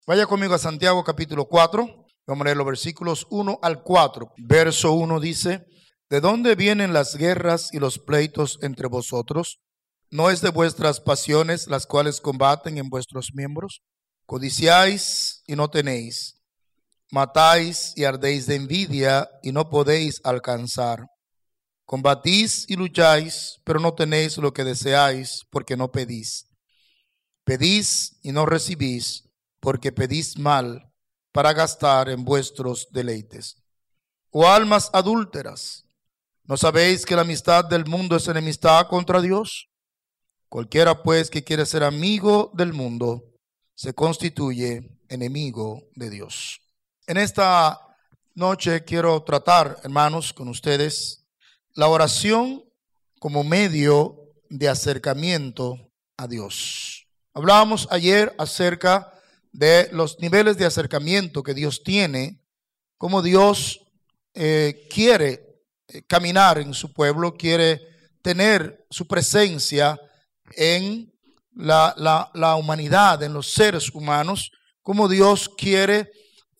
Vaya conmigo a Santiago capítulo 4. Vamos a leer los versículos 1 al 4. Verso 1 dice: ¿De dónde vienen las guerras y los pleitos entre vosotros? ¿No es de vuestras pasiones las cuales combaten en vuestros miembros? Codiciáis y no tenéis, matáis y ardéis de envidia y no podéis alcanzar. Combatís y lucháis, pero no tenéis lo que deseáis, porque no pedís. Pedís y no recibís, porque pedís mal, para gastar en vuestros deleites. Oh almas adúlteras, ¿no sabéis que la amistad del mundo es enemistad contra Dios? Cualquiera pues que quiere ser amigo del mundo, se constituye enemigo de Dios. En esta noche quiero tratar, hermanos, con ustedes la oración como medio de acercamiento a Dios. Hablábamos ayer acerca de los niveles de acercamiento que Dios tiene, cómo Dios quiere caminar en su pueblo, quiere tener su presencia en la humanidad, en los seres humanos, cómo Dios quiere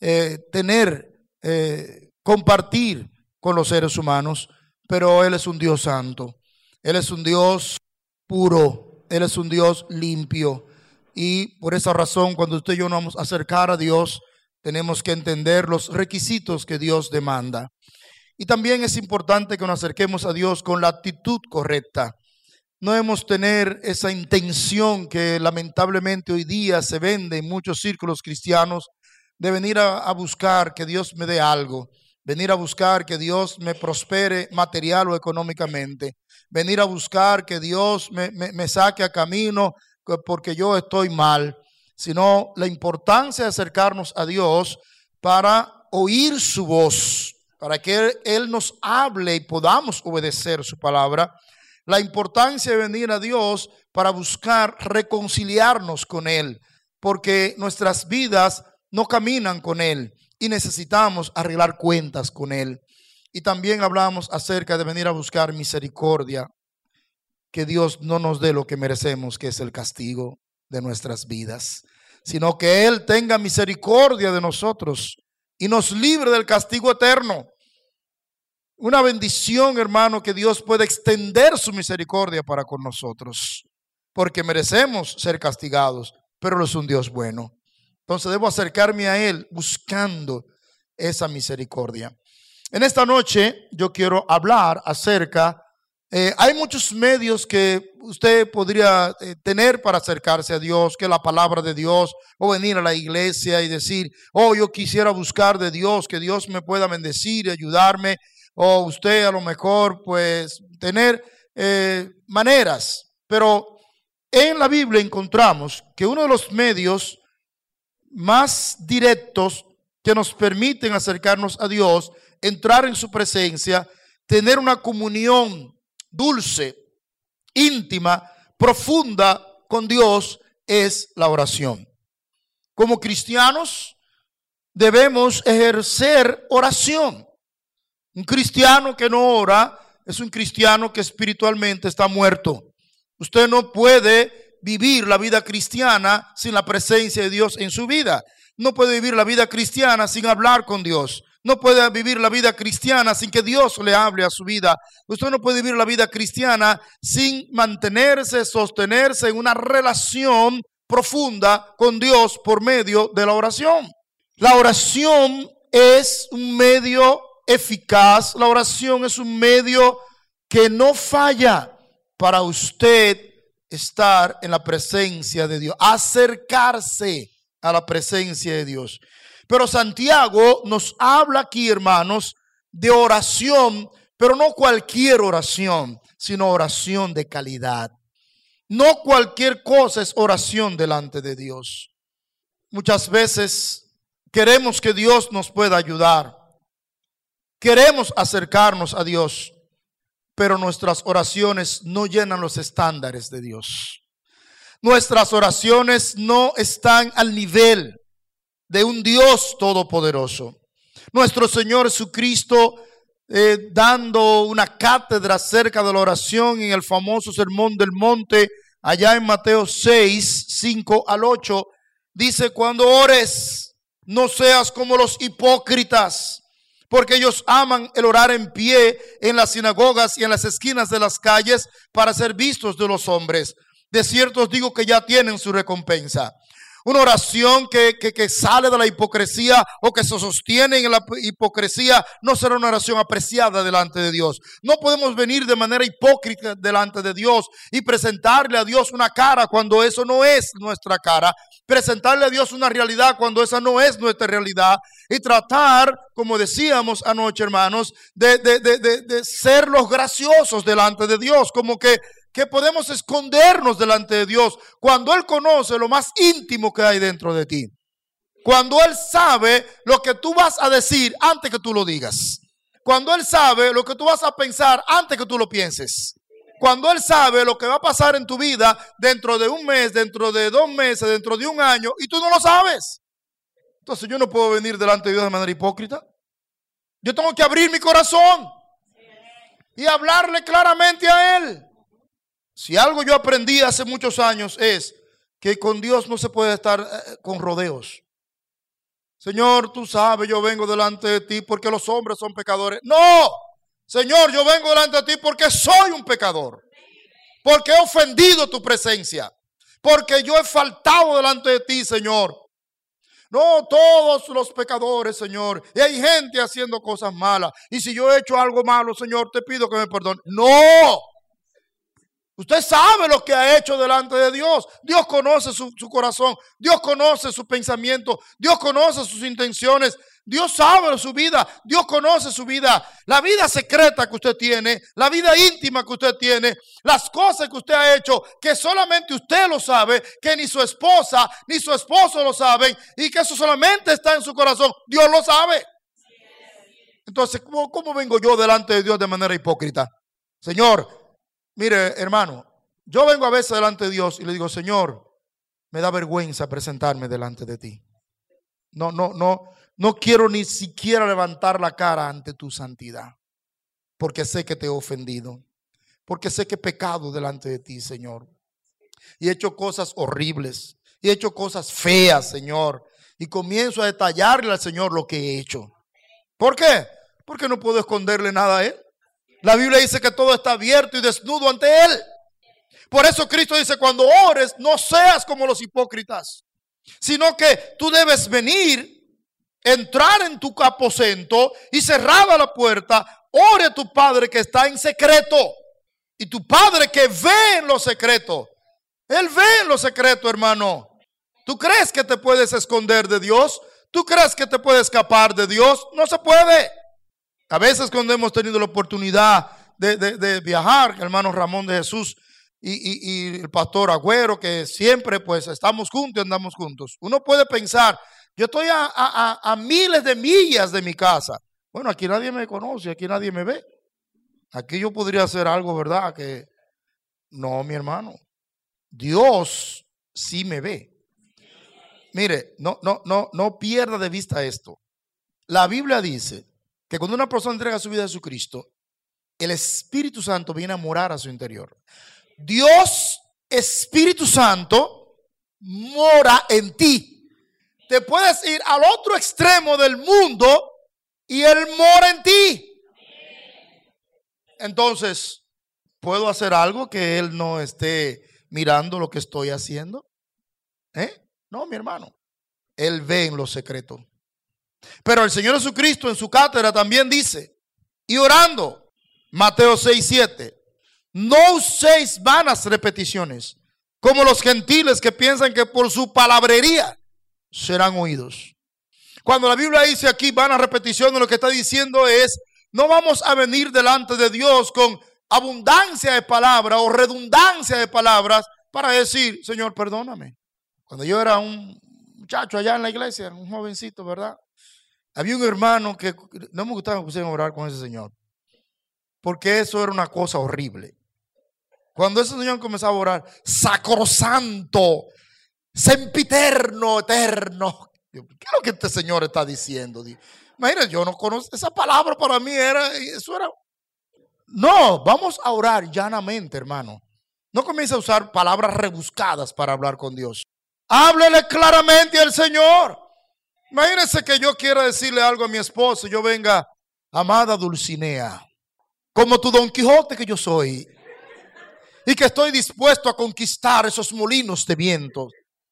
compartir con los seres humanos, pero Él es un Dios santo, Él es un Dios puro, Él es un Dios limpio. Y por esa razón, cuando usted y yo nos vamos a acercar a Dios, tenemos que entender los requisitos que Dios demanda. Y también es importante que nos acerquemos a Dios con la actitud correcta. No debemos tener esa intención que lamentablemente hoy día se vende en muchos círculos cristianos, de venir a buscar que Dios me dé algo, venir a buscar que Dios me prospere material o económicamente, venir a buscar que Dios me saque a camino porque yo estoy mal, sino la importancia de acercarnos a Dios para oír su voz, para que Él nos hable y podamos obedecer su palabra. La importancia de venir a Dios para buscar reconciliarnos con Él, porque nuestras vidas no caminan con Él y necesitamos arreglar cuentas con Él. Y también hablamos acerca de venir a buscar misericordia, que Dios no nos dé lo que merecemos, que es el castigo de nuestras vidas, sino que Él tenga misericordia de nosotros y nos libre del castigo eterno. Una bendición, hermano, que Dios pueda extender su misericordia para con nosotros, porque merecemos ser castigados, pero Él es un Dios bueno. Entonces debo acercarme a Él buscando esa misericordia. En esta noche yo quiero hablar acerca, hay muchos medios que usted podría tener para acercarse a Dios, que la palabra de Dios, o venir a la iglesia y decir, oh, yo quisiera buscar de Dios, que Dios me pueda bendecir y ayudarme, o usted a lo mejor pues tener maneras. Pero en la Biblia encontramos que uno de los medios más directos que nos permiten acercarnos a Dios, entrar en su presencia, tener una comunión dulce, íntima, profunda con Dios, es la oración. Como cristianos debemos ejercer oración. Un cristiano que no ora es un cristiano que espiritualmente está muerto. Usted no puede vivir la vida cristiana sin la presencia de Dios en su vida. No puede vivir la vida cristiana sin hablar con Dios. No puede vivir la vida cristiana sin que Dios le hable a su vida. Usted no puede vivir la vida cristiana sin mantenerse, sostenerse en una relación profunda con Dios por medio de la oración. La oración es un medio eficaz. La oración es un medio que no falla para usted estar en la presencia de Dios, acercarse a la presencia de Dios. Pero Santiago nos habla aquí, hermanos, de oración, pero no cualquier oración, sino oración de calidad. No cualquier cosa es oración delante de Dios. Muchas veces queremos que Dios nos pueda ayudar. Queremos acercarnos a Dios, pero nuestras oraciones no llenan los estándares de Dios. Nuestras oraciones no están al nivel de un Dios todopoderoso. Nuestro Señor Jesucristo, dando una cátedra acerca de la oración en el famoso Sermón del Monte, allá en Mateo 6, 5 al 8, Dice, cuando ores, no seas como los hipócritas, porque ellos aman el orar en pie en las sinagogas y en las esquinas de las calles para ser vistos de los hombres. De cierto os digo que ya tienen su recompensa. Una oración que sale de la hipocresía o que se sostiene en la hipocresía no será una oración apreciada delante de Dios. No podemos venir de manera hipócrita delante de Dios y presentarle a Dios una cara cuando eso no es nuestra cara. Presentarle a Dios una realidad cuando esa no es nuestra realidad. Y tratar, como decíamos anoche, hermanos, de ser los graciosos delante de Dios. Como que podemos escondernos delante de Dios cuando Él conoce lo más íntimo que hay dentro de ti. Cuando Él sabe lo que tú vas a decir antes que tú lo digas. Cuando Él sabe lo que tú vas a pensar antes que tú lo pienses. Cuando Él sabe lo que va a pasar en tu vida dentro de un mes, dentro de 2 meses, dentro de un año, y tú no lo sabes. Entonces yo no puedo venir delante de Dios de manera hipócrita. Yo tengo que abrir mi corazón y hablarle claramente a Él. Si algo yo aprendí hace muchos años es que con Dios no se puede estar con rodeos. Señor, tú sabes, yo vengo delante de ti porque los hombres son pecadores. No, Señor, yo vengo delante de ti porque soy un pecador. Porque he ofendido tu presencia. Porque yo he faltado delante de ti, Señor. No, todos los pecadores, Señor. Y hay gente haciendo cosas malas. Y si yo he hecho algo malo, Señor, te pido que me perdone. No. Usted sabe lo que ha hecho delante de Dios. Dios conoce su corazón. Dios conoce su pensamiento. Dios conoce sus intenciones. Dios sabe su vida. Dios conoce su vida. La vida secreta que usted tiene. La vida íntima que usted tiene. Las cosas que usted ha hecho que solamente usted lo sabe. Que ni su esposa ni su esposo lo saben. Y que eso solamente está en su corazón. Dios lo sabe. Entonces, ¿cómo vengo yo delante de Dios de manera hipócrita? Señor, mire, hermano, yo vengo a veces delante de Dios y le digo, Señor, me da vergüenza presentarme delante de ti. No quiero ni siquiera levantar la cara ante tu santidad, porque sé que te he ofendido, porque sé que he pecado delante de ti, Señor. Y he hecho cosas horribles, y he hecho cosas feas, Señor. Y comienzo a detallarle al Señor lo que he hecho. ¿Por qué? Porque no puedo esconderle nada a Él. La Biblia dice que todo está abierto y desnudo ante Él. Por eso Cristo dice, cuando ores, no seas como los hipócritas, sino que tú debes venir, entrar en tu aposento y cerrada la puerta, ore a tu Padre que está en secreto. Y tu Padre que ve en lo secreto, Él ve en lo secreto, hermano. ¿Tú crees que te puedes esconder de Dios? ¿Tú crees que te puedes escapar de Dios? No se puede. A veces cuando hemos tenido la oportunidad de viajar, hermano Ramón de Jesús y el pastor Agüero, que siempre pues estamos juntos y andamos juntos. Uno puede pensar, yo estoy a miles de millas de mi casa. Bueno, aquí nadie me conoce, aquí nadie me ve. Aquí yo podría hacer algo, ¿verdad? Que no, mi hermano. Dios sí me ve. Mire, no pierda de vista esto. La Biblia dice que cuando una persona entrega su vida a Jesucristo, el Espíritu Santo viene a morar a su interior. Dios, Espíritu Santo, mora en ti. Te puedes ir al otro extremo del mundo y Él mora en ti. Entonces, ¿puedo hacer algo que Él no esté mirando lo que estoy haciendo? No, mi hermano. Él ve en lo secreto. Pero el Señor Jesucristo en su cátedra también dice, y orando, Mateo 6:7, no uséis vanas repeticiones, como los gentiles que piensan que por su palabrería serán oídos. Cuando la Biblia dice aquí vanas repeticiones, lo que está diciendo es, no vamos a venir delante de Dios con abundancia de palabras o redundancia de palabras para decir, Señor, perdóname. Cuando yo era un muchacho allá en la iglesia, un jovencito, ¿verdad? Había un hermano que no me gustaba que pusieran a orar con ese señor, porque eso era una cosa horrible. Cuando ese señor comenzaba a orar, sacrosanto, sempiterno, eterno. ¿Qué es lo que este señor está diciendo? Imagínate, yo no conozco esa palabra, para mí eso era. No, vamos a orar llanamente, hermano. No comience a usar palabras rebuscadas para hablar con Dios. Háblele claramente al Señor. Imagínense que yo quiera decirle algo a mi esposo. Yo venga, amada Dulcinea, como tu Don Quijote que yo soy, y que estoy dispuesto a conquistar esos molinos de viento.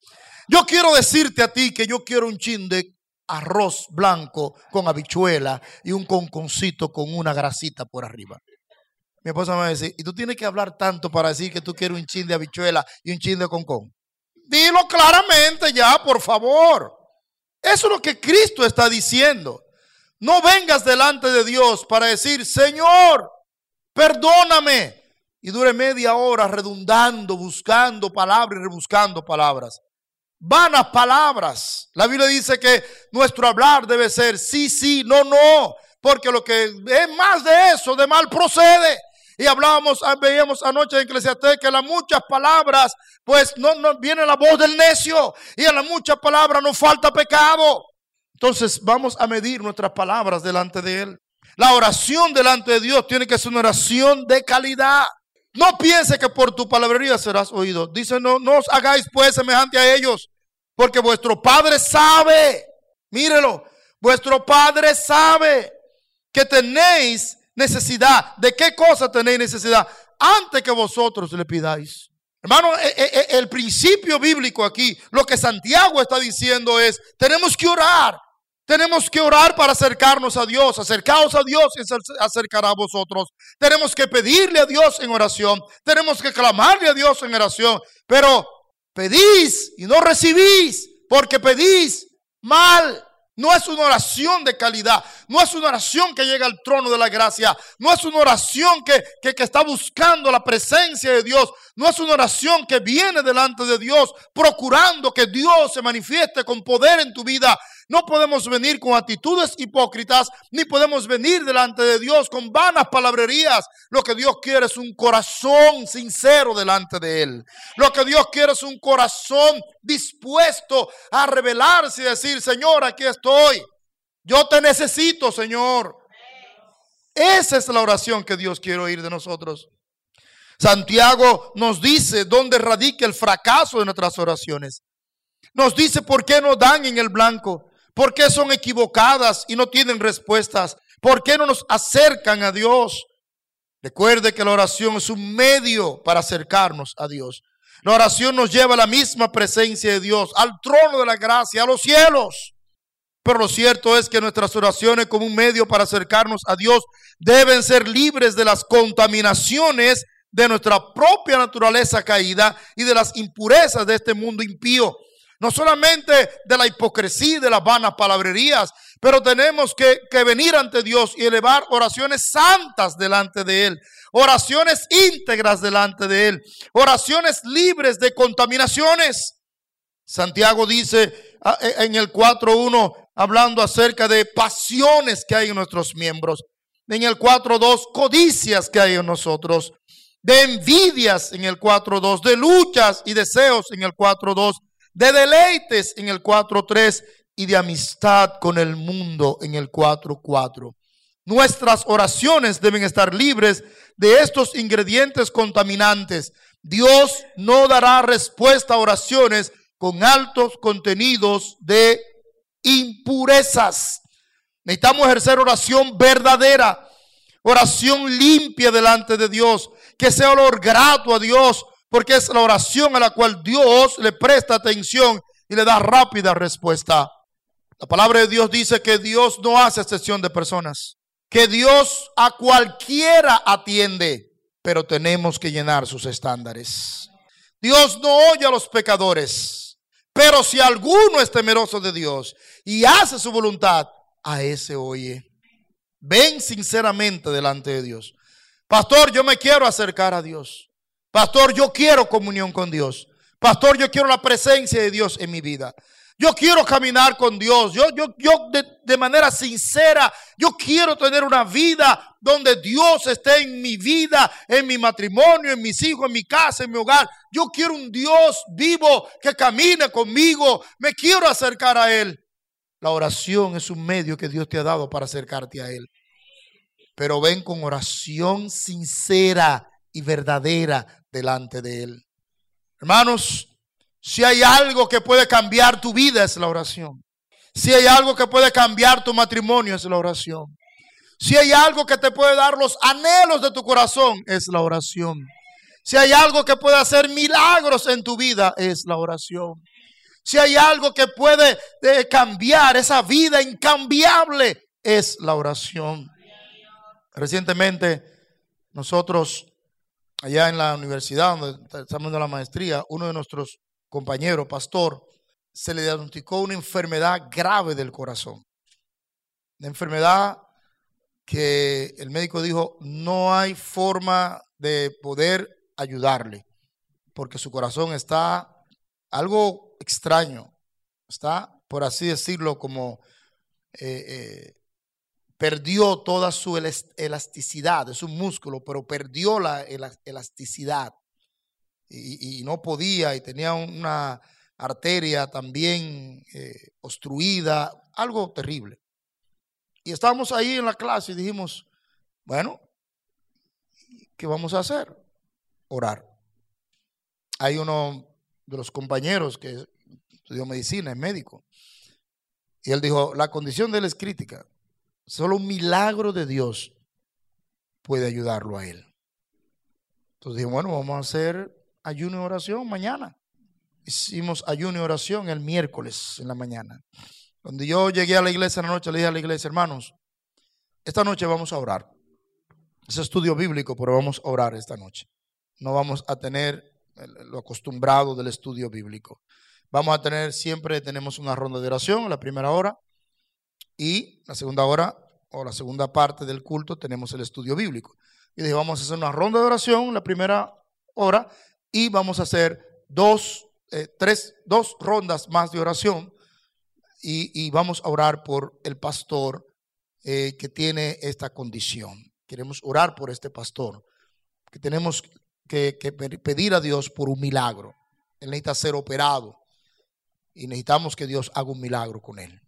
Yo quiero decirte a ti que yo quiero un chin de arroz blanco con habichuela y un conconcito con una grasita por arriba. Mi esposa me va a decir, ¿y tú tienes que hablar tanto para decir que tú quieres un chin de habichuela y un chin de concón? Dilo claramente ya, por favor. Eso es lo que Cristo está diciendo. No vengas delante de Dios para decir, Señor, perdóname. Y dure media hora redundando, buscando palabras y rebuscando palabras. Vanas palabras. La Biblia dice que nuestro hablar debe ser sí, sí, no, no. Porque lo que es más de eso, de mal procede. Y veíamos anoche en Eclesiastés que las muchas palabras, pues no viene la voz del necio. Y en las muchas palabras no falta pecado. Entonces vamos a medir nuestras palabras delante de Él. La oración delante de Dios tiene que ser una oración de calidad. No piense que por tu palabrería serás oído. Dice, no os hagáis pues semejante a ellos, porque vuestro Padre sabe, mírelo, vuestro Padre sabe que tenéis necesidad. ¿De qué cosa tenéis necesidad? Antes que vosotros le pidáis. Hermano, el principio bíblico aquí, lo que Santiago está diciendo es, tenemos que orar. Tenemos que orar para acercarnos a Dios. Acercaos a Dios y se acercará a vosotros. Tenemos que pedirle a Dios en oración. Tenemos que clamarle a Dios en oración. Pero pedís y no recibís porque pedís mal. No es una oración de calidad. No es una oración que llega al trono de la gracia. No es una oración que está buscando la presencia de Dios. No es una oración que viene delante de Dios procurando que Dios se manifieste con poder en tu vida. No podemos venir con actitudes hipócritas, ni podemos venir delante de Dios con vanas palabrerías. Lo que Dios quiere es un corazón sincero delante de Él. Lo que Dios quiere es un corazón dispuesto a revelarse y decir, Señor, aquí estoy. Yo te necesito, Señor. Esa es la oración que Dios quiere oír de nosotros. Santiago nos dice dónde radica el fracaso de nuestras oraciones. Nos dice por qué no dan en el blanco. ¿Por qué son equivocadas y no tienen respuestas? ¿Por qué no nos acercan a Dios? Recuerde que la oración es un medio para acercarnos a Dios. La oración nos lleva a la misma presencia de Dios, al trono de la gracia, a los cielos. Pero lo cierto es que nuestras oraciones como un medio para acercarnos a Dios deben ser libres de las contaminaciones de nuestra propia naturaleza caída y de las impurezas de este mundo impío. No solamente de la hipocresía y de las vanas palabrerías, pero tenemos que venir ante Dios y elevar oraciones santas delante de Él, oraciones íntegras delante de Él, oraciones libres de contaminaciones. Santiago dice en el 4:1, hablando acerca de pasiones que hay en nuestros miembros. En el 4:2, codicias que hay en nosotros, de envidias en el 4:2, de luchas y deseos en el 4:2. De deleites en el 4:3 y de amistad con el mundo en el 4:4. Nuestras oraciones deben estar libres de estos ingredientes contaminantes. Dios no dará respuesta a oraciones con altos contenidos de impurezas. Necesitamos ejercer oración verdadera, oración limpia delante de Dios, que sea olor grato a Dios, porque es la oración a la cual Dios le presta atención y le da rápida respuesta. La palabra de Dios dice que Dios no hace excepción de personas, que Dios a cualquiera atiende, pero tenemos que llenar sus estándares. Dios no oye a los pecadores, pero si alguno es temeroso de Dios y hace su voluntad, a ese oye. Ven sinceramente delante de Dios. Pastor, yo me quiero acercar a Dios. Pastor, yo quiero comunión con Dios. Pastor, yo quiero la presencia de Dios en mi vida. Yo quiero caminar con Dios. Yo de manera sincera, yo quiero tener una vida donde Dios esté en mi vida, en mi matrimonio, en mis hijos, en mi casa, en mi hogar. Yo quiero un Dios vivo que camine conmigo. Me quiero acercar a Él. La oración es un medio que Dios te ha dado para acercarte a Él. Pero ven con oración sincera y verdadera delante de Él. Hermanos, Si hay algo que puede cambiar tu vida, es la oración. Si hay algo que puede cambiar tu matrimonio, es la oración. Si hay algo que te puede dar los anhelos de tu corazón, es la oración. Si hay algo que puede hacer milagros en tu vida, es la oración. Si hay algo que puede cambiar esa vida incambiable, es la oración. Recientemente, nosotros, allá en la universidad donde estamos haciendo la maestría, uno de nuestros compañeros, pastor, se le diagnosticó una enfermedad grave del corazón. Una enfermedad que el médico dijo, no hay forma de poder ayudarle, porque su corazón está algo extraño, está, por así decirlo, como perdió toda su elasticidad, es un músculo, pero perdió la elasticidad y no podía, y tenía una arteria también obstruida, algo terrible. Y estábamos ahí en la clase y dijimos, bueno, ¿qué vamos a hacer? Orar. Hay uno de los compañeros que estudió medicina, es médico, y él dijo, la condición de él es crítica. Solo un milagro de Dios puede ayudarlo a él. Entonces dije, bueno, vamos a hacer ayuno y oración mañana. Hicimos ayuno y oración el miércoles en la mañana. Cuando yo llegué a la iglesia en la noche, le dije a la iglesia, hermanos, esta noche vamos a orar. Es estudio bíblico, pero vamos a orar esta noche. No vamos a tener lo acostumbrado del estudio bíblico. Vamos a tener, siempre tenemos una ronda de oración, la primera hora, y la segunda hora, o la segunda parte del culto, tenemos el estudio bíblico. Y dije, vamos a hacer una ronda de oración, la primera hora, y vamos a hacer dos rondas más de oración, y vamos a orar por el pastor que tiene esta condición. Queremos orar por este pastor, que tenemos que pedir a Dios por un milagro. Él necesita ser operado y necesitamos que Dios haga un milagro con él.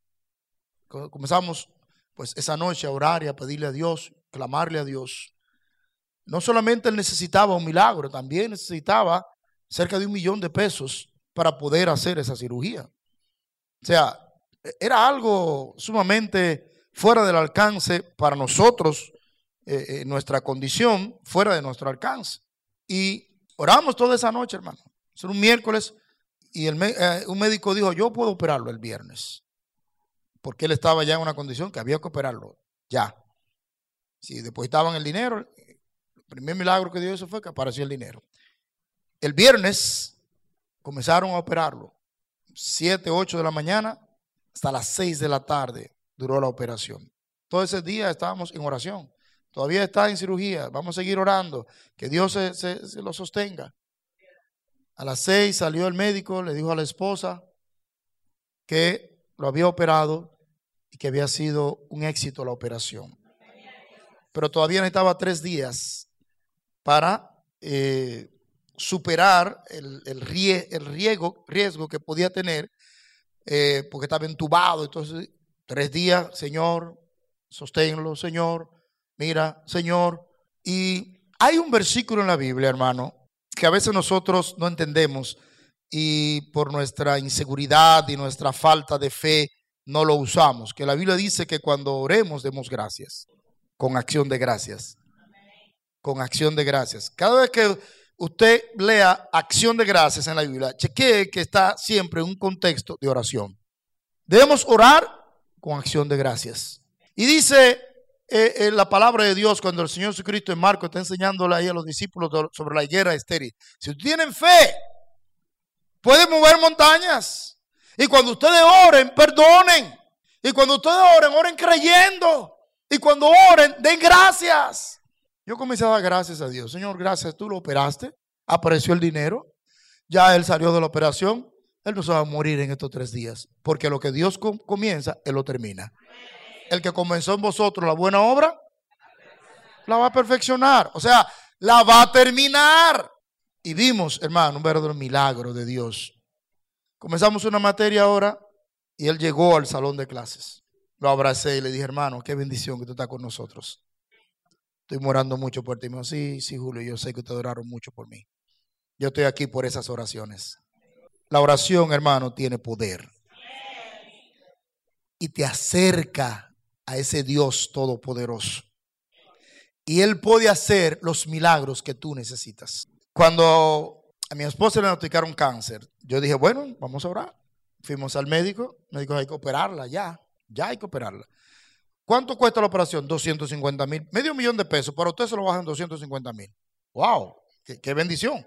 Comenzamos pues esa noche a orar y a pedirle a Dios, clamarle a Dios. No solamente él necesitaba un milagro, también necesitaba cerca de $1 millón para poder hacer esa cirugía. O sea, era algo sumamente fuera del alcance para nosotros, nuestra condición, fuera de nuestro alcance. Y oramos toda esa noche, hermano. Era un miércoles y un médico dijo, yo puedo operarlo el viernes. Porque él estaba ya en una condición que había que operarlo ya. Si depositaban el dinero, el primer milagro que dio eso fue que apareció el dinero. El viernes comenzaron a operarlo. 7, 8 de la mañana hasta las 6 de la tarde duró la operación. Todo ese día estábamos en oración. Todavía está en cirugía. Vamos a seguir orando. Que Dios se lo sostenga. A las 6 salió el médico, le dijo a la esposa que lo había operado y que había sido un éxito la operación. Pero todavía necesitaba 3 días para superar el riesgo que podía tener, porque estaba entubado. Entonces, 3 días, Señor, sosténlo, Señor, mira, Señor. Y hay un versículo en la Biblia, hermano, que a veces nosotros no entendemos y por nuestra inseguridad y nuestra falta de fe no lo usamos, que la Biblia dice que cuando oremos demos gracias, con acción de gracias, con acción de gracias. Cada vez que usted lea acción de gracias en la Biblia, chequee que está siempre en un contexto de oración. Debemos orar con acción de gracias. Y dice la palabra de Dios cuando el Señor Jesucristo en Marcos está enseñándole ahí a los discípulos sobre la higuera estéril. Si tienen fe, pueden mover montañas. Y cuando ustedes oren, perdonen. Y cuando ustedes oren, oren creyendo. Y cuando oren, den gracias. Yo comencé a dar gracias a Dios. Señor, gracias, tú lo operaste. Apareció el dinero. Ya él salió de la operación. Él no se va a morir en estos 3 días. Porque lo que Dios comienza, Él lo termina. El que comenzó en vosotros la buena obra, la va a perfeccionar. O sea, la va a terminar. Y vimos, hermano, un verdadero milagro de Dios. Comenzamos una materia ahora y él llegó al salón de clases. Lo abracé y le dije, hermano, qué bendición que tú estás con nosotros. Estoy orando mucho por ti. Me dijo, sí, Julio, yo sé que ustedes oraron mucho por mí. Yo estoy aquí por esas oraciones. La oración, hermano, tiene poder. Y te acerca a ese Dios todopoderoso. Y Él puede hacer los milagros que tú necesitas. Cuando a mi esposa le diagnosticaron cáncer, yo dije, bueno, vamos a orar. Fuimos al médico, me dijo, hay que operarla ya hay que operarla. ¿Cuánto cuesta la operación? 250,000, medio millón de pesos, pero usted se lo bajan 250,000. ¡Wow! ¡Qué bendición!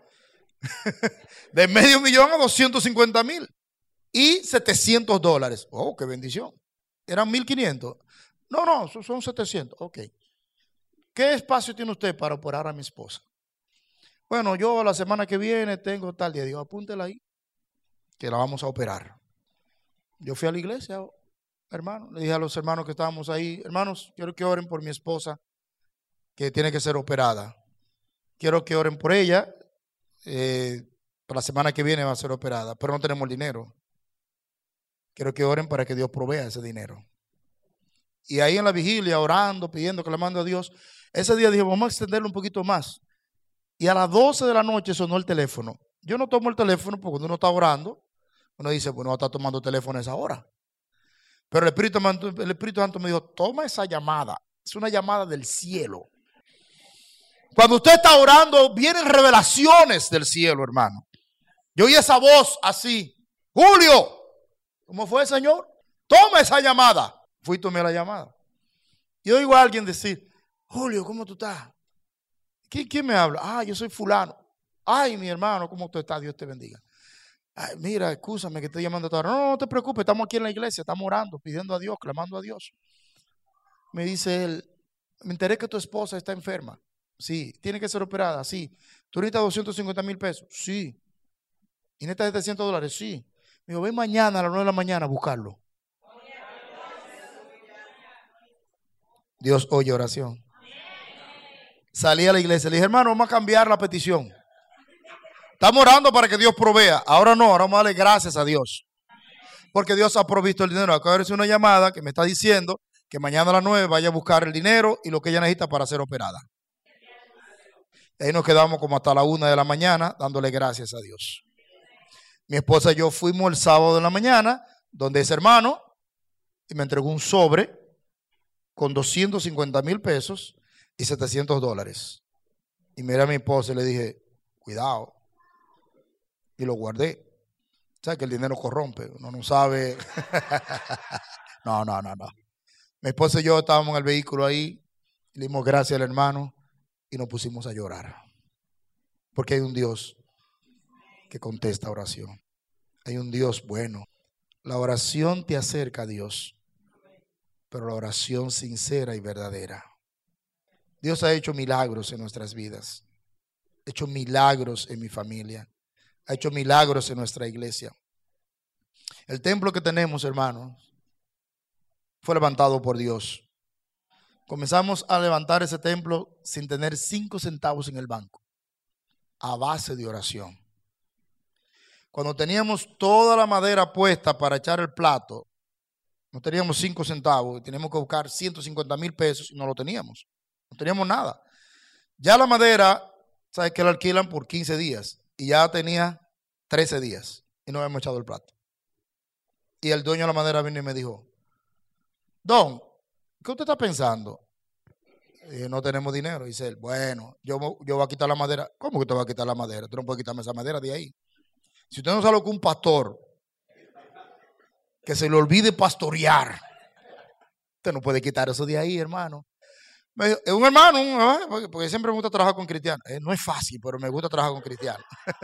De medio millón a 250,000 y $700. ¡Oh, qué bendición! ¿Eran 1,500? No, son 700. Ok. ¿Qué espacio tiene usted para operar a mi esposa? Bueno, yo la semana que viene tengo tal día. Digo, apúntela ahí, que la vamos a operar. Yo fui a la iglesia, hermano. Le dije a los hermanos que estábamos ahí, hermanos, quiero que oren por mi esposa, que tiene que ser operada. Quiero que oren por ella. Para la semana que viene va a ser operada, pero no tenemos el dinero. Quiero que oren para que Dios provea ese dinero. Y ahí en la vigilia, orando, pidiendo que le mande a Dios, ese día dije, vamos a extenderlo un poquito más. Y a las 12 de la noche sonó el teléfono. Yo no tomo el teléfono porque cuando uno está orando, uno dice, bueno, va a estar tomando teléfono a esa hora. Pero el Espíritu Santo me dijo, toma esa llamada. Es una llamada del cielo. Cuando usted está orando, vienen revelaciones del cielo, hermano. Yo oí esa voz así, Julio, ¿cómo fue, Señor? Toma esa llamada. Fui y tomé la llamada. Y oigo a alguien decir, Julio, ¿cómo tú estás? ¿Quién me habla? Ah, yo soy fulano. Ay, mi hermano, ¿cómo tú estás? Dios te bendiga. Ay, mira, escúchame que estoy llamando a tu hora. No te preocupes, estamos aquí en la iglesia, estamos orando, pidiendo a Dios, clamando a Dios. Me dice él, me enteré que tu esposa está enferma. Sí. ¿Tiene que ser operada? Sí. ¿Tú necesitas 250,000 pesos? Sí. ¿Y necesitas $700? Sí. Me dijo, ven mañana a las 9 de la mañana a buscarlo. Dios oye oración. Salí a la iglesia, le dije, hermano, vamos a cambiar la petición. Estamos orando para que Dios provea. Ahora no, ahora vamos a darle gracias a Dios. Porque Dios ha provisto el dinero. Acabo de recibir una llamada que me está diciendo que mañana a las 9 vaya a buscar el dinero y lo que ella necesita para ser operada. Y ahí nos quedamos como hasta la 1 de la mañana dándole gracias a Dios. Mi esposa y yo fuimos el sábado de la mañana donde ese hermano y me entregó un sobre con 250,000 pesos y $700. Y miré a mi esposa y le dije, cuidado. Y lo guardé. ¿Sabes que el dinero corrompe? Uno no sabe. No. Mi esposa y yo estábamos en el vehículo ahí, le dimos gracias al hermano y nos pusimos a llorar. Porque hay un Dios que contesta oración. Hay un Dios bueno. La oración te acerca a Dios, pero la oración sincera y verdadera. Dios ha hecho milagros en nuestras vidas. Ha hecho milagros en mi familia. Ha hecho milagros en nuestra iglesia. El templo que tenemos, hermanos, fue levantado por Dios. Comenzamos a levantar ese templo sin tener 5 centavos en el banco, a base de oración. Cuando teníamos toda la madera puesta para echar el plato, no teníamos 5 centavos, teníamos que buscar 150,000 pesos y no lo teníamos. No teníamos nada. Ya la madera, ¿sabes que la alquilan por 15 días? Y ya tenía 13 días y no habíamos echado el plato. Y el dueño de la madera vino y me dijo, Don, ¿qué usted está pensando? Y dije, no tenemos dinero. Dice él, bueno, yo voy a quitar la madera. ¿Cómo que usted va a quitar la madera? Tú no puedes quitarme esa madera de ahí. Si usted no sabe lo que un pastor, que se le olvide pastorear, usted no puede quitar eso de ahí, hermano. Me dijo, es un hermano, porque siempre me gusta trabajar con cristianos. No es fácil, pero me gusta trabajar con cristianos.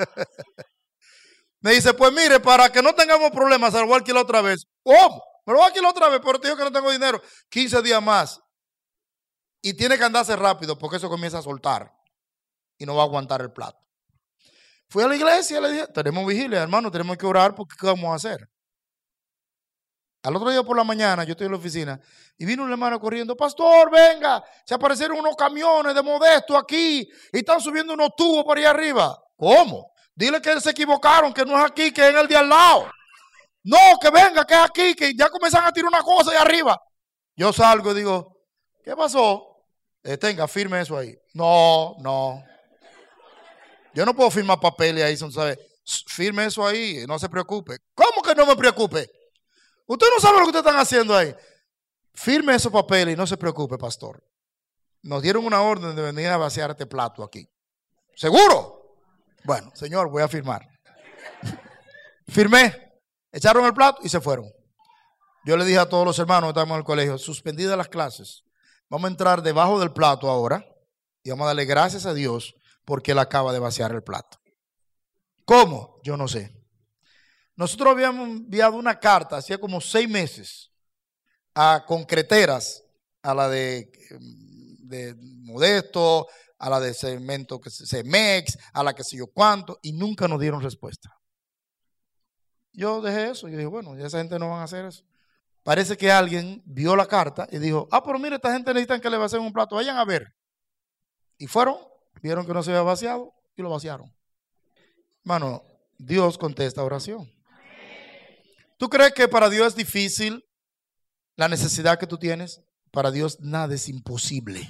Me dice, pues mire, para que no tengamos problemas, se lo voy a alquilar otra vez. ¿Cómo? Me lo voy a alquilar otra vez, pero te digo que no tengo dinero. 15 días más. Y tiene que andarse rápido porque eso comienza a soltar. Y no va a aguantar el plato. Fui a la iglesia y le dije, tenemos vigilia, hermano, tenemos que orar porque ¿qué vamos a hacer? Al otro día por la mañana, yo estoy en la oficina y vino un hermano corriendo, pastor, venga, se aparecieron unos camiones de Modesto aquí y están subiendo unos tubos por ahí arriba. ¿Cómo? Dile que se equivocaron, que no es aquí, que es en el de al lado. No, que venga, que es aquí, que ya comienzan a tirar una cosa ahí arriba. Yo salgo y digo, ¿qué pasó? Tenga, firme eso ahí. No. Yo no puedo firmar papeles ahí, ¿sabes? Firme eso ahí, no se preocupe. ¿Cómo que no me preocupe? Usted no sabe lo que ustedes están haciendo ahí. Firme esos papeles y no se preocupe, pastor. Nos dieron una orden de venir a vaciar este plato aquí. ¿Seguro? Bueno, señor, voy a firmar. Firmé, echaron el plato y se fueron. Yo le dije a todos los hermanos que estábamos en el colegio, suspendidas las clases, vamos a entrar debajo del plato ahora y vamos a darle gracias a Dios porque Él acaba de vaciar el plato. ¿Cómo? Yo no sé. Nosotros habíamos enviado una carta hacía como 6 meses a concreteras, a la de Modesto, a la de Cemento, Cemex, a la que sé yo cuánto, y nunca nos dieron respuesta. Yo dejé eso, yo dije, bueno, ya esa gente no van a hacer eso. Parece que alguien vio la carta y dijo, pero mire, esta gente necesita que le vacíen un plato, vayan a ver. Y fueron, vieron que no se había vaciado y lo vaciaron. Hermano, Dios contesta oración. ¿Tú crees que para Dios es difícil la necesidad que tú tienes? Para Dios nada es imposible.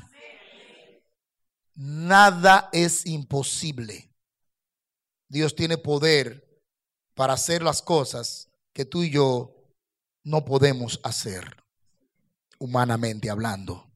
Nada es imposible. Dios tiene poder para hacer las cosas que tú y yo no podemos hacer, humanamente hablando.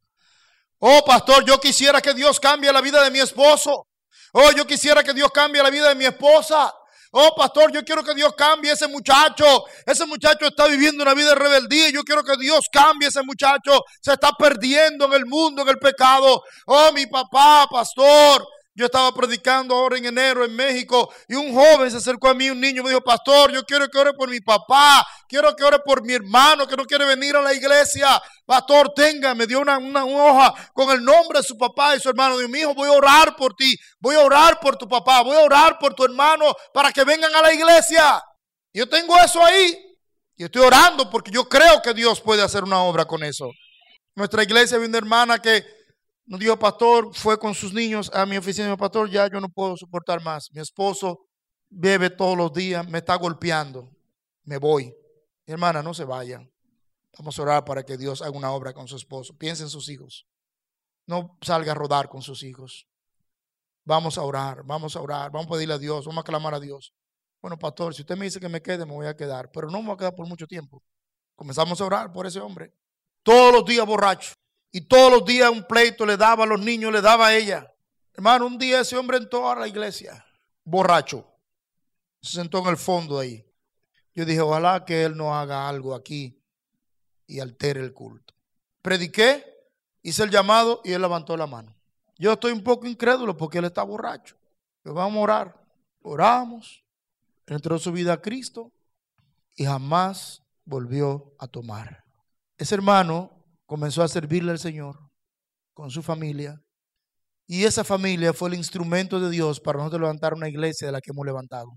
Oh, pastor, yo quisiera que Dios cambie la vida de mi esposo. Oh, yo quisiera que Dios cambie la vida de mi esposa. Oh, pastor, yo quiero que Dios cambie ese muchacho. Ese muchacho está viviendo una vida de rebeldía. Yo quiero que Dios cambie ese muchacho. Se está perdiendo en el mundo, en el pecado. Oh, mi papá, pastor. Yo estaba predicando ahora en enero en México y un joven se acercó a mí, un niño, me dijo, pastor, yo quiero que ore por mi papá, quiero que ore por mi hermano que no quiere venir a la iglesia. Pastor, me dio una hoja con el nombre de su papá y su hermano. Dijo, mi hijo, voy a orar por ti, voy a orar por tu papá, voy a orar por tu hermano para que vengan a la iglesia. Yo tengo eso ahí y estoy orando porque yo creo que Dios puede hacer una obra con eso. Nuestra iglesia había una hermana que nos dijo, pastor, fue con sus niños a mi oficina y dijo, pastor, ya yo no puedo soportar más. Mi esposo bebe todos los días, me está golpeando, me voy. Mi hermana, no se vayan. Vamos a orar para que Dios haga una obra con su esposo. Piensa en sus hijos. No salga a rodar con sus hijos. Vamos a orar, vamos a pedirle a Dios, vamos a clamar a Dios. Bueno, pastor, si usted me dice que me quede, me voy a quedar, pero no me voy a quedar por mucho tiempo. Comenzamos a orar por ese hombre. Todos los días borracho. Y todos los días un pleito le daba a los niños, le daba a ella. Hermano, un día ese hombre entró a la iglesia, borracho. Se sentó en el fondo ahí. Yo dije, ojalá que él no haga algo aquí y altere el culto. Prediqué, hice el llamado y él levantó la mano. Yo estoy un poco incrédulo porque él está borracho. Pero vamos a orar. Oramos. Entró su vida a Cristo y jamás volvió a tomar. Ese hermano comenzó a servirle al Señor con su familia. Y esa familia fue el instrumento de Dios para nosotros levantar una iglesia de la que hemos levantado.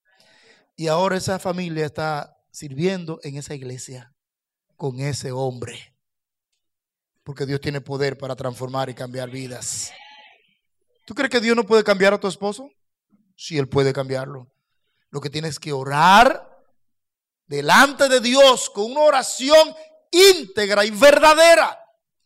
Y ahora esa familia está sirviendo en esa iglesia con ese hombre. Porque Dios tiene poder para transformar y cambiar vidas. ¿Tú crees que Dios no puede cambiar a tu esposo? Sí, Él puede cambiarlo. Lo que tienes que orar delante de Dios con una oración íntegra y verdadera,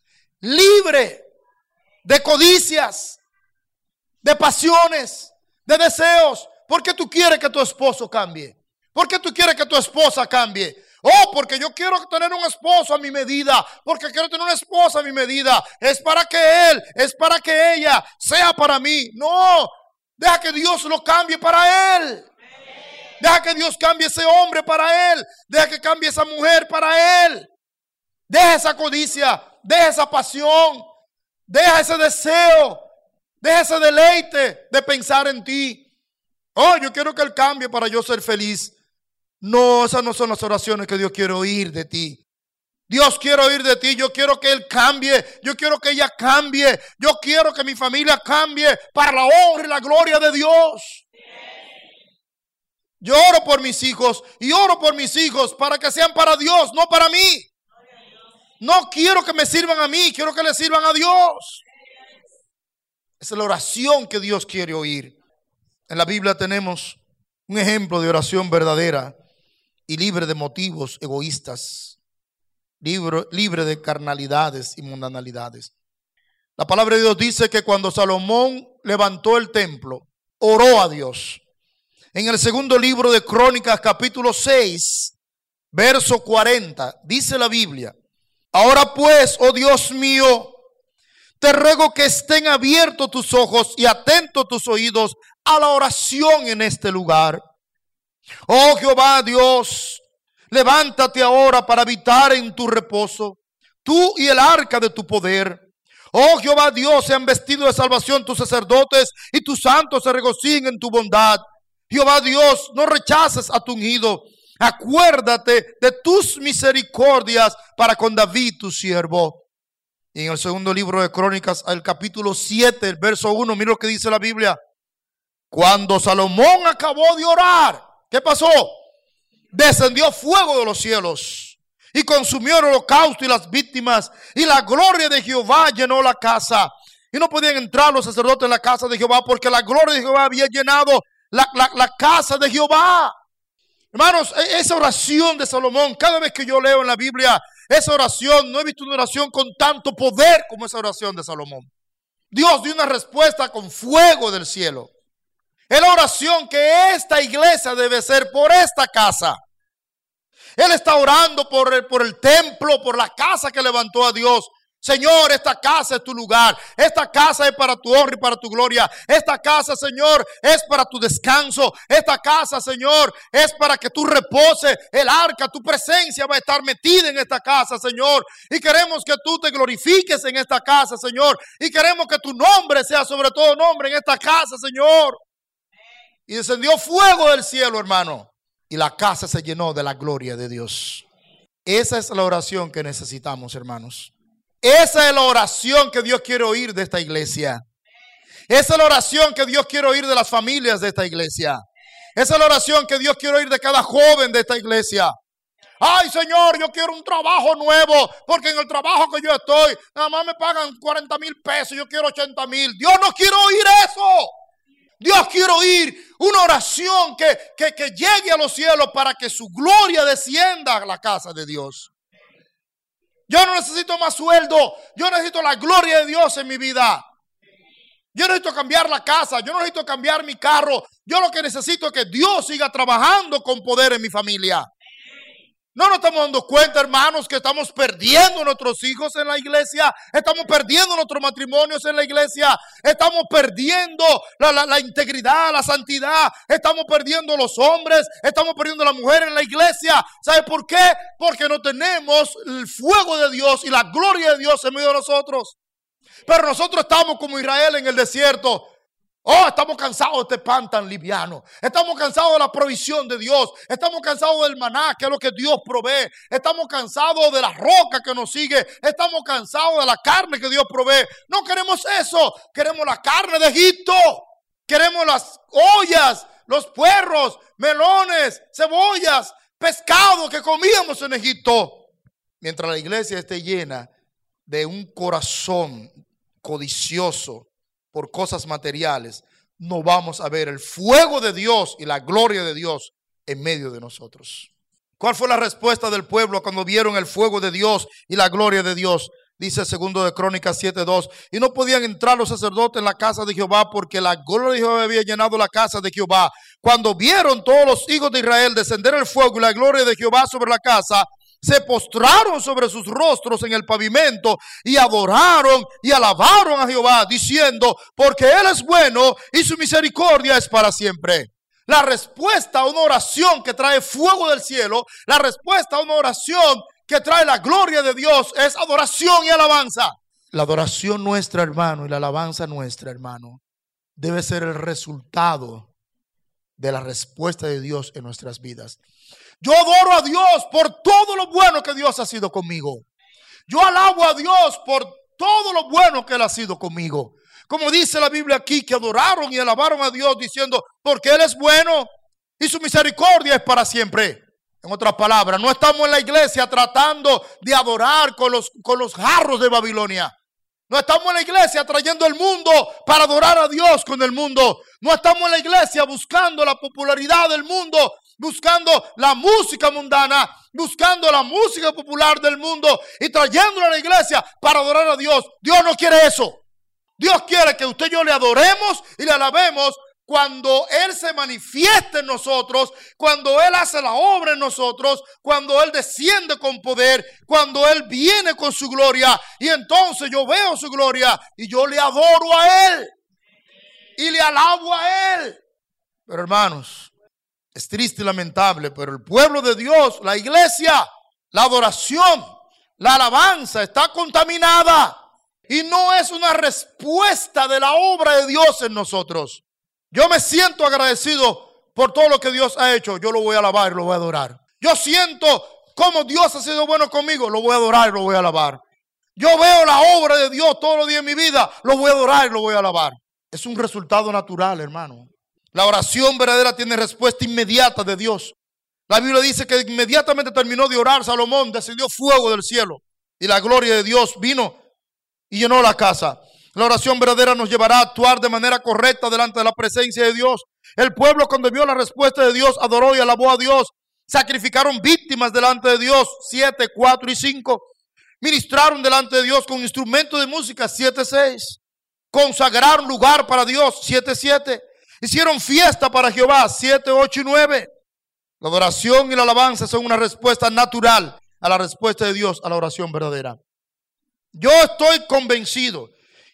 libre de codicias, de pasiones, de deseos. ¿Por qué tú quieres que tu esposo cambie? ¿Por qué tú quieres que tu esposa cambie? Oh, porque yo quiero tener un esposo a mi medida, porque quiero tener una esposa a mi medida. Es para que él, es para que ella sea para mí. No, deja que Dios lo cambie para él. Deja que Dios cambie ese hombre para él. Deja que cambie esa mujer para él. Deja esa codicia, deja esa pasión, deja ese deseo, deja ese deleite de pensar en ti. Oh, yo quiero que Él cambie para yo ser feliz. No, esas no son las oraciones que Dios quiere oír de ti. Dios quiere oír de ti. Yo quiero que Él cambie. Yo quiero que ella cambie. Yo quiero que mi familia cambie para la honra y la gloria de Dios. Yo oro por mis hijos y oro por mis hijos para que sean para Dios, no para mí. No quiero que me sirvan a mí, quiero que le sirvan a Dios. Esa es la oración que Dios quiere oír. En la Biblia tenemos un ejemplo de oración verdadera y libre de motivos egoístas, libre de carnalidades y mundanalidades. La palabra de Dios dice que cuando Salomón levantó el templo, oró a Dios. En el segundo libro de Crónicas, capítulo 6, verso 40, dice la Biblia: ahora pues, oh Dios mío, te ruego que estén abiertos tus ojos y atentos tus oídos a la oración en este lugar. Oh Jehová Dios, levántate ahora para habitar en tu reposo, tú y el arca de tu poder. Oh Jehová Dios, sean vestidos de salvación tus sacerdotes y tus santos se regocijen en tu bondad. Jehová Dios, no rechaces a tu ungido. Acuérdate de tus misericordias para con David tu siervo. Y en el segundo libro de Crónicas, el capítulo 7, el verso 1, mira lo que dice la Biblia. Cuando Salomón acabó de orar, ¿qué pasó? Descendió fuego de los cielos y consumió el holocausto y las víctimas, y la gloria de Jehová llenó la casa. Y no podían entrar los sacerdotes en la casa de Jehová, porque la gloria de Jehová había llenado la casa de Jehová. Hermanos, esa oración de Salomón, cada vez que yo leo en la Biblia esa oración, no he visto una oración con tanto poder como esa oración de Salomón. Dios dio una respuesta con fuego del cielo. Es la oración que esta iglesia debe ser por esta casa. Él está orando por el templo, por la casa que levantó a Dios. Señor, esta casa es tu lugar. Esta casa es para tu honra y para tu gloria. Esta casa, Señor, es para tu descanso. Esta casa, Señor, es para que tú reposes. El arca, tu presencia va a estar metida en esta casa, Señor. Y queremos que tú te glorifiques en esta casa, Señor. Y queremos que tu nombre sea sobre todo nombre en esta casa, Señor. Y descendió fuego del cielo, hermano. Y la casa se llenó de la gloria de Dios. Esa es la oración que necesitamos, hermanos. Esa es la oración que Dios quiere oír de esta iglesia. Esa es la oración que Dios quiere oír de las familias de esta iglesia. Esa es la oración que Dios quiere oír de cada joven de esta iglesia. Ay, Señor, yo quiero un trabajo nuevo, porque en el trabajo que yo estoy, nada más me pagan 40,000 pesos, yo quiero 80,000. Dios no quiere oír eso. Dios quiere oír una oración que llegue a los cielos para que su gloria descienda a la casa de Dios. Yo no necesito más sueldo. Yo necesito la gloria de Dios en mi vida. Yo no necesito cambiar la casa. Yo no necesito cambiar mi carro. Yo lo que necesito es que Dios siga trabajando con poder en mi familia. No nos estamos dando cuenta, hermanos, que estamos perdiendo nuestros hijos en la iglesia. Estamos perdiendo nuestros matrimonios en la iglesia. Estamos perdiendo la integridad, la santidad. Estamos perdiendo los hombres. Estamos perdiendo la mujer en la iglesia. ¿Sabe por qué? Porque no tenemos el fuego de Dios y la gloria de Dios en medio de nosotros. Pero nosotros estamos como Israel en el desierto. Oh, estamos cansados de este pan tan liviano. Estamos cansados de la provisión de Dios. Estamos cansados del maná, que es lo que Dios provee. Estamos cansados de la roca que nos sigue. Estamos cansados de la carne que Dios provee. No queremos eso. Queremos la carne de Egipto. Queremos las ollas, los puerros, melones, cebollas, pescado que comíamos en Egipto. Mientras la iglesia esté llena de un corazón codicioso por cosas materiales, no vamos a ver el fuego de Dios y la gloria de Dios en medio de nosotros. ¿Cuál fue la respuesta del pueblo cuando vieron el fuego de Dios y la gloria de Dios? Dice segundo de Crónicas 7:2, y no podían entrar los sacerdotes en la casa de Jehová porque la gloria de Jehová había llenado la casa de Jehová. Cuando vieron todos los hijos de Israel descender el fuego y la gloria de Jehová sobre la casa, se postraron sobre sus rostros en el pavimento y adoraron y alabaron a Jehová, diciendo, porque Él es bueno y su misericordia es para siempre. La respuesta a una oración que trae fuego del cielo, la respuesta a una oración que trae la gloria de Dios es adoración y alabanza. La adoración nuestra, hermano, y la alabanza nuestra, hermano, debe ser el resultado de la respuesta de Dios en nuestras vidas. Yo adoro a Dios por todo lo bueno que Dios ha sido conmigo. Yo alabo a Dios por todo lo bueno que Él ha sido conmigo. Como dice la Biblia aquí, que adoraron y alabaron a Dios diciendo, porque Él es bueno y su misericordia es para siempre. En otras palabras, no estamos en la iglesia tratando de adorar con los jarros de Babilonia. No estamos en la iglesia trayendo el mundo para adorar a Dios con el mundo. No estamos en la iglesia buscando la popularidad del mundo, buscando la música mundana, buscando la música popular del mundo y trayéndola a la iglesia para adorar a Dios. Dios no quiere eso. Dios quiere que usted y yo le adoremos y le alabemos cuando Él se manifiesta en nosotros, cuando Él hace la obra en nosotros, cuando Él desciende con poder, cuando Él viene con su gloria. Y entonces yo veo su gloria y yo le adoro a Él y le alabo a Él. Pero hermanos, es triste y lamentable, pero el pueblo de Dios, la iglesia, la adoración, la alabanza está contaminada y no es una respuesta de la obra de Dios en nosotros. Yo me siento agradecido por todo lo que Dios ha hecho. Yo lo voy a alabar y lo voy a adorar. Yo siento cómo Dios ha sido bueno conmigo. Lo voy a adorar y lo voy a alabar. Yo veo la obra de Dios todos los días en mi vida. Lo voy a adorar y lo voy a alabar. Es un resultado natural, hermano. La oración verdadera tiene respuesta inmediata de Dios. La Biblia dice que inmediatamente terminó de orar Salomón, descendió fuego del cielo y la gloria de Dios vino y llenó la casa. La oración verdadera nos llevará a actuar de manera correcta delante de la presencia de Dios. El pueblo, cuando vio la respuesta de Dios, adoró y alabó a Dios. Sacrificaron víctimas delante de Dios, 7, 4 y 5. Ministraron delante de Dios con instrumentos de música, 7, 6. Consagraron lugar para Dios, 7, 7. Hicieron fiesta para Jehová, 7, 8 y 9. La adoración y la alabanza son una respuesta natural a la respuesta de Dios a la oración verdadera. Yo estoy convencido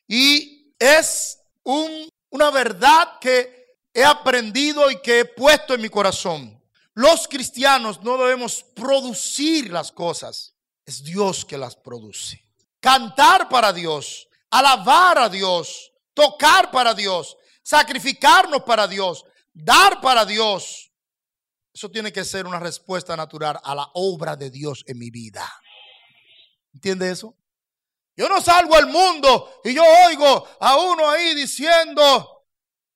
y es una verdad que he aprendido y que he puesto en mi corazón. Los cristianos no debemos producir las cosas, es Dios que las produce. Cantar para Dios, alabar a Dios, tocar para Dios, sacrificarnos para Dios, dar para Dios. Eso tiene que ser una respuesta natural a la obra de Dios en mi vida. ¿Entiende eso? Yo no salgo al mundo y yo oigo a uno ahí diciendo: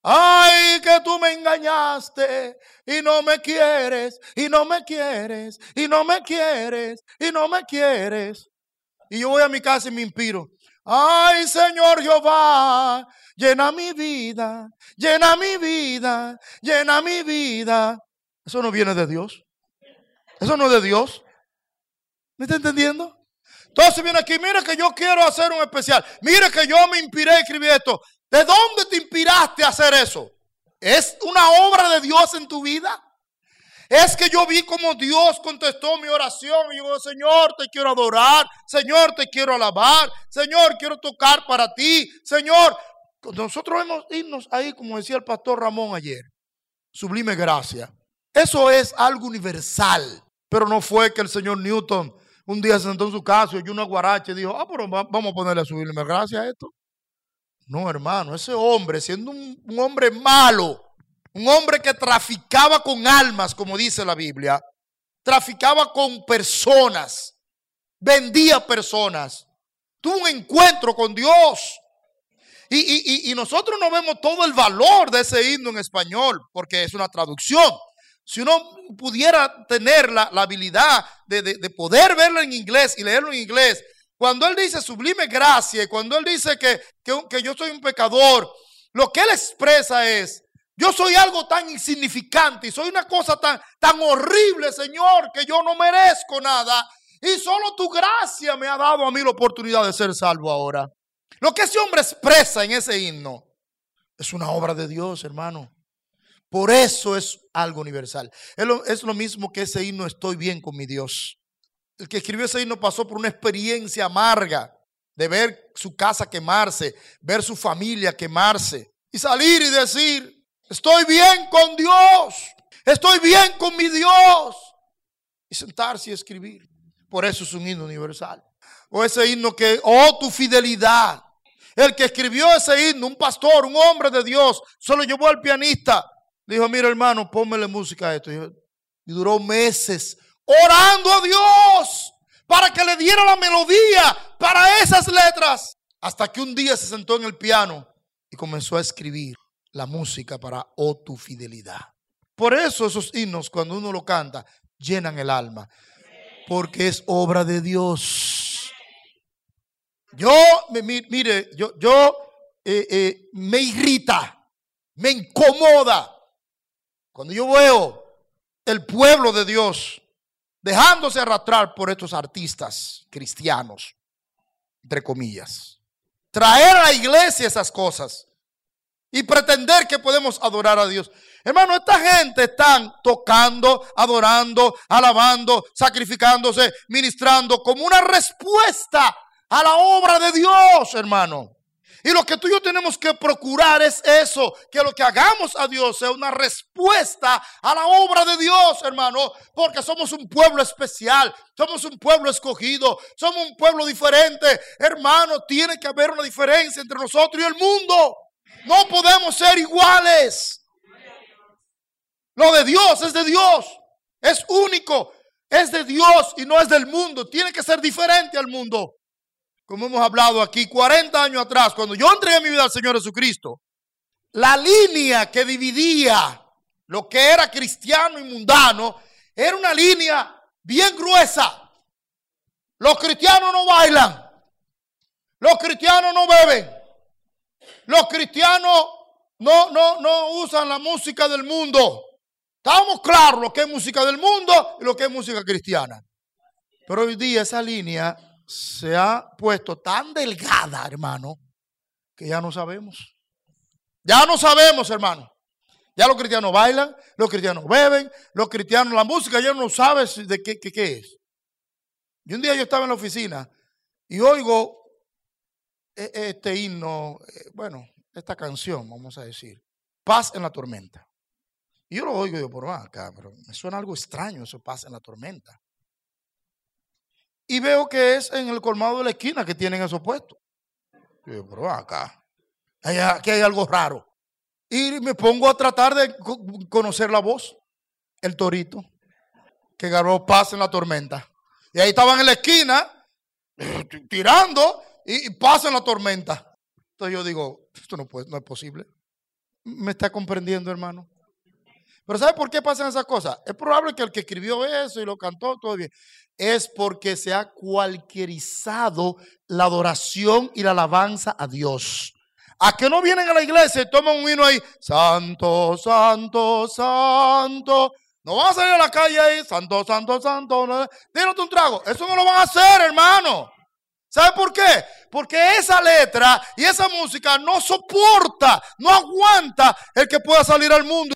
ay, que tú me engañaste y no me quieres, y no me quieres, y no me quieres, y no me quieres. Y yo voy a mi casa y me inspiro: ay, Señor Jehová, llena mi vida, llena mi vida, llena mi vida. Eso no viene de Dios. Eso no es de Dios. ¿Me está entendiendo? Entonces viene aquí: mire que yo quiero hacer un especial. Mire que yo me inspiré a escribir esto. ¿De dónde te inspiraste a hacer eso? ¿Es una obra de Dios en tu vida? Es que yo vi como Dios contestó mi oración y yo digo: Señor, te quiero adorar. Señor, te quiero alabar. Señor, quiero tocar para ti. Señor, nosotros hemos irnos ahí, como decía el pastor Ramón ayer, sublime gracia. Eso es algo universal. Pero no fue que el señor Newton un día se sentó en su casa y oyó una guaracha y dijo: ah, pero vamos a ponerle sublime gracia a esto. No, hermano, ese hombre, siendo un hombre malo, un hombre que traficaba con almas, como dice la Biblia, traficaba con personas, vendía personas, tuvo un encuentro con Dios. Y nosotros no vemos todo el valor de ese himno en español, porque es una traducción. Si uno pudiera tener la habilidad de poder verlo en inglés y leerlo en inglés, cuando él dice sublime gracia, y cuando él dice que yo soy un pecador, lo que él expresa es: yo soy algo tan insignificante y soy una cosa tan horrible, Señor, que yo no merezco nada. Y solo tu gracia me ha dado a mí la oportunidad de ser salvo ahora. Lo que ese hombre expresa en ese himno es una obra de Dios, hermano. Por eso es algo universal. Es lo mismo que ese himno: estoy bien con mi Dios. El que escribió ese himno pasó por una experiencia amarga de ver su casa quemarse, ver su familia quemarse y salir y decir: estoy bien con Dios, estoy bien con mi Dios. Y sentarse y escribir. Por eso es un himno universal. O ese himno que: oh, tu fidelidad. El que escribió ese himno, un pastor, un hombre de Dios, solo llevó al pianista. Dijo: mira, hermano, pónmele música a esto. Y duró meses orando a Dios para que le diera la melodía para esas letras. Hasta que un día se sentó en el piano y comenzó a escribir la música para oh, tu fidelidad. Por eso esos himnos, cuando uno lo canta, llenan el alma. Porque es obra de Dios. Me irrita, me incomoda cuando yo veo el pueblo de Dios dejándose arrastrar por estos artistas cristianos, entre comillas. Traer a la iglesia esas cosas y pretender que podemos adorar a Dios. Hermano, esta gente están tocando, adorando, alabando, sacrificándose, ministrando como una respuesta a la obra de Dios, hermano. Y lo que tú y yo tenemos que procurar es eso, que lo que hagamos a Dios sea una respuesta a la obra de Dios, hermano, porque somos un pueblo especial, somos un pueblo escogido, somos un pueblo diferente. Hermano, tiene que haber una diferencia entre nosotros y el mundo. No podemos ser iguales. Lo de Dios es de Dios, es único, es de Dios y no es del mundo. Tiene que ser diferente al mundo. Como hemos hablado aquí, 40 años atrás, cuando yo entregué mi vida al Señor Jesucristo, la línea que dividía lo que era cristiano y mundano era una línea bien gruesa. Los cristianos no bailan, los cristianos no beben, los cristianos no usan la música del mundo. Estamos claros lo que es música del mundo y lo que es música cristiana. Pero hoy día esa línea se ha puesto tan delgada, hermano, que ya no sabemos. Ya no sabemos, hermano. Ya los cristianos bailan, los cristianos beben, los cristianos, la música ya no sabes de qué es. Y un día yo estaba en la oficina y oigo este himno, esta canción, vamos a decir, Paz en la tormenta. Y yo lo oigo y digo, por acá, pero me suena algo extraño eso, Paz en la tormenta. Y veo que es en el colmado de la esquina que tienen eso puesto. Y digo, pero acá, aquí hay algo raro. Y me pongo a tratar de conocer la voz. El torito que grabó Paz en la tormenta. Y ahí estaban en la esquina tirando y Paz en la tormenta. Entonces yo digo, esto no es posible. ¿Me está comprendiendo, hermano? Pero ¿sabe por qué pasan esas cosas? Es probable que el que escribió eso y lo cantó, todo bien. Es porque se ha cualquierizado la adoración y la alabanza a Dios. ¿A que no vienen a la iglesia y toman un himno ahí? Santo, santo, santo. No van a salir a la calle ahí. Santo, santo, santo. Dínate un trago. Eso no lo van a hacer, hermano. ¿Sabe por qué? Porque esa letra y esa música no soporta, no aguanta el que pueda salir al mundo.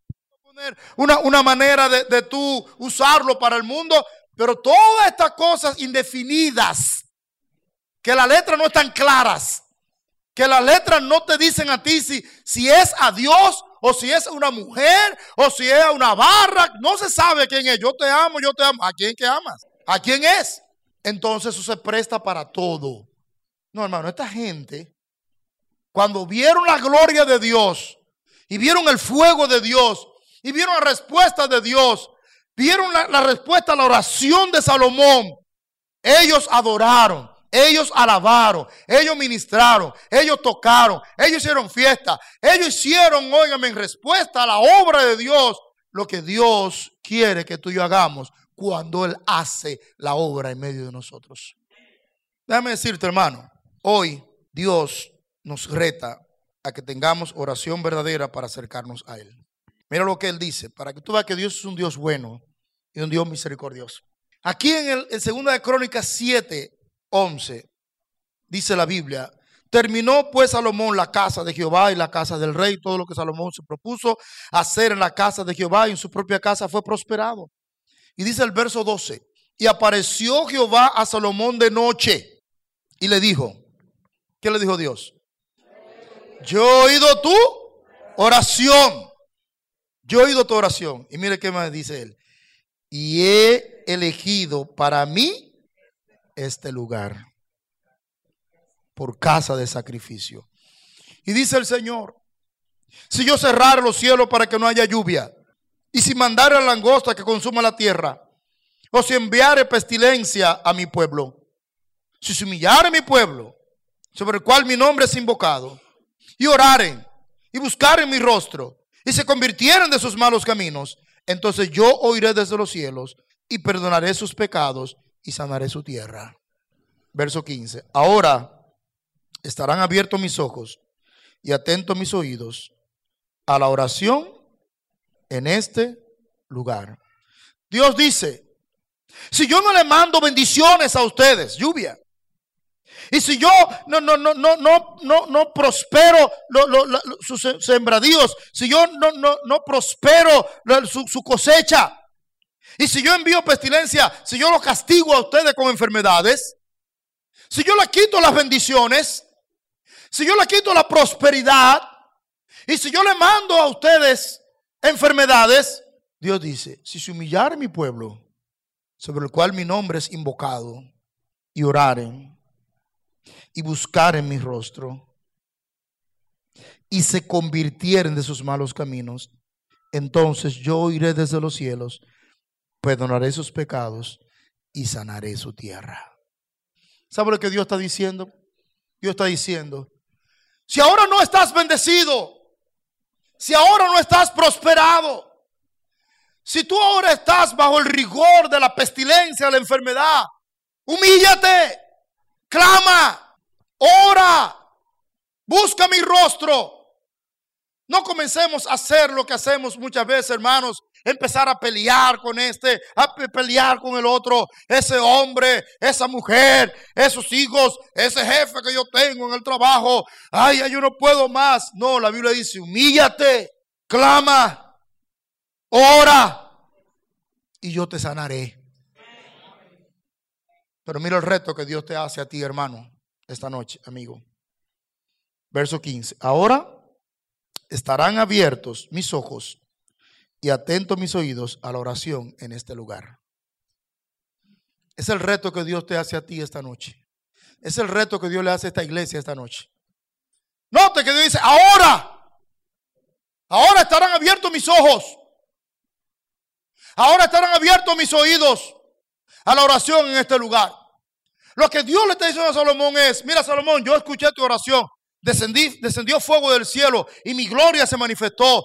Una manera de tú usarlo para el mundo, pero todas estas cosas indefinidas, que las letras no están claras, que las letras no te dicen a ti si es a Dios o si es una mujer o si es una barra, no se sabe quién es. Yo te amo, ¿a quién que amas? ¿A quién es? Entonces eso se presta para todo. No, hermano, esta gente, cuando vieron la gloria de Dios y vieron el fuego de Dios, y vieron la respuesta de Dios, vieron la respuesta a la oración de Salomón. Ellos adoraron, ellos alabaron, ellos ministraron, ellos tocaron, ellos hicieron fiesta, ellos hicieron, óigame, en respuesta a la obra de Dios, lo que Dios quiere que tú y yo hagamos cuando Él hace la obra en medio de nosotros. Déjame decirte, hermano, hoy Dios nos reta a que tengamos oración verdadera para acercarnos a Él. Mira lo que Él dice, para que tú veas que Dios es un Dios bueno y un Dios misericordioso. Aquí en 2 de Crónicas 7:11 dice la Biblia: terminó pues Salomón la casa de Jehová y la casa del rey. Todo lo que Salomón se propuso hacer en la casa de Jehová y en su propia casa fue prosperado. Y dice el verso 12: y apareció Jehová a Salomón de noche y le dijo, ¿qué le dijo Dios? Yo he oído tu oración. Yo he oído tu oración. Y mire qué me dice él. Y he elegido para mí este lugar por casa de sacrificio. Y dice el Señor: si yo cerrara los cielos para que no haya lluvia, y si mandara la langosta que consuma la tierra, o si enviare pestilencia a mi pueblo, si se humillare mi pueblo, sobre el cual mi nombre es invocado, y oraren, y buscaren mi rostro, y se convirtieran de sus malos caminos, entonces yo oiré desde los cielos y perdonaré sus pecados y sanaré su tierra. Verso 15. Ahora estarán abiertos mis ojos y atentos mis oídos a la oración en este lugar. Dios dice: si yo no le mando bendiciones a ustedes, lluvia, Y si yo no prospero sus sembradíos, si yo no prospero su cosecha, y si yo envío pestilencia, si yo los castigo a ustedes con enfermedades, si yo les quito las bendiciones, si yo les quito la prosperidad, y si yo le mando a ustedes enfermedades, Dios dice, si se humillare mi pueblo, sobre el cual mi nombre es invocado, y oraren, y buscaren mi rostro, y se convirtieren de sus malos caminos, entonces yo oiré desde los cielos, perdonaré sus pecados y sanaré su tierra. ¿Sabe lo que Dios está diciendo? Dios está diciendo, si ahora no estás bendecido, si ahora no estás prosperado, si tú ahora estás bajo el rigor de la pestilencia, de la enfermedad, humíllate, clama, ora, busca mi rostro. No comencemos a hacer lo que hacemos muchas veces, hermanos, empezar a pelear con a pelear con el otro, ese hombre, esa mujer, esos hijos, ese jefe que yo tengo en el trabajo. Ay, yo no puedo más. No, la Biblia dice, humíllate, clama, ora y yo te sanaré. Pero mira el reto que Dios te hace a ti, hermano, esta noche, amigo. Verso 15. Ahora estarán abiertos mis ojos y atentos mis oídos a la oración en este lugar. Es el reto que Dios te hace a ti esta noche. Es el reto que Dios le hace a esta iglesia esta noche. Note que Dios dice, ahora estarán abiertos mis ojos. Ahora estarán abiertos mis oídos a la oración en este lugar. Lo que Dios le está diciendo a Salomón es, mira Salomón, yo escuché tu oración. Descendió fuego del cielo y mi gloria se manifestó.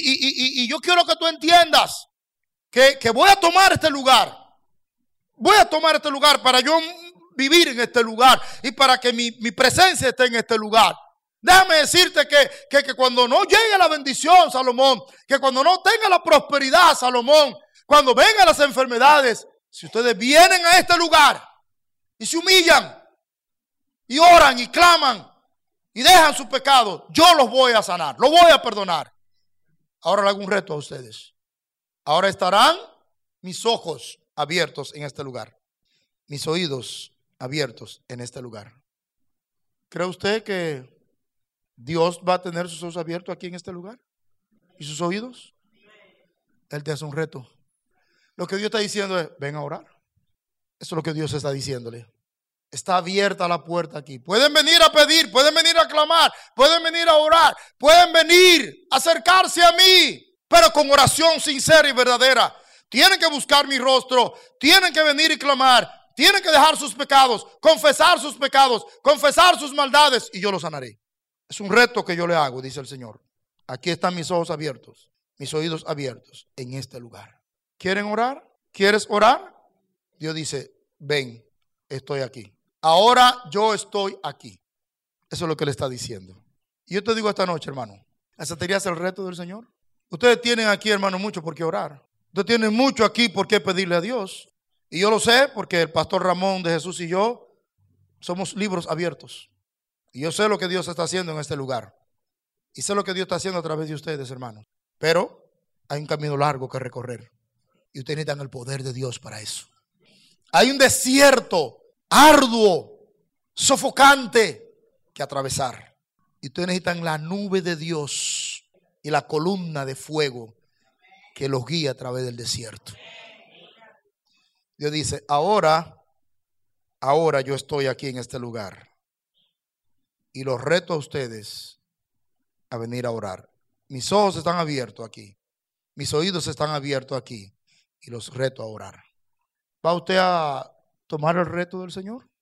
Y yo quiero que tú entiendas que voy a tomar este lugar. Voy a tomar este lugar para yo vivir en este lugar y para que mi presencia esté en este lugar. Déjame decirte que cuando no llegue la bendición, Salomón, que cuando no tenga la prosperidad, Salomón, cuando vengan las enfermedades, si ustedes vienen a este lugar y se humillan y oran y claman y dejan sus pecados, yo los voy a sanar, los voy a perdonar. Ahora le hago un reto a ustedes. Ahora estarán mis ojos abiertos en este lugar, mis oídos abiertos en este lugar. ¿Cree usted que Dios va a tener sus ojos abiertos aquí en este lugar? ¿Y sus oídos? Él te hace un reto. Lo que Dios está diciendo es, ven a orar. Eso es lo que Dios está diciéndole. Está abierta la puerta aquí. Pueden venir a pedir, pueden venir a clamar, pueden venir a orar, pueden venir a acercarse a mí, pero con oración sincera y verdadera. Tienen que buscar mi rostro, tienen que venir y clamar, tienen que dejar sus pecados, confesar sus maldades y yo los sanaré. Es un reto que yo le hago, dice el Señor. Aquí están mis ojos abiertos, mis oídos abiertos en este lugar. ¿Quieren orar? ¿Quieres orar? Dios dice, ven, estoy aquí. Ahora yo estoy aquí. Eso es lo que le está diciendo. Y yo te digo esta noche, hermano, ¿aceptarías el reto del Señor? Ustedes tienen aquí, hermano, mucho por qué orar. Ustedes tienen mucho aquí por qué pedirle a Dios. Y yo lo sé porque el pastor Ramón de Jesús y yo somos libros abiertos. Y yo sé lo que Dios está haciendo en este lugar. Y sé lo que Dios está haciendo a través de ustedes, hermanos. Pero hay un camino largo que recorrer. Y ustedes necesitan el poder de Dios para eso. Hay un desierto arduo, sofocante que atravesar. Y ustedes necesitan la nube de Dios y la columna de fuego que los guía a través del desierto. Dios dice, ahora yo estoy aquí en este lugar. Y los reto a ustedes a venir a orar. Mis ojos están abiertos aquí. Mis oídos están abiertos aquí. Y los reto a orar. ¿Va usted a tomar el reto del Señor?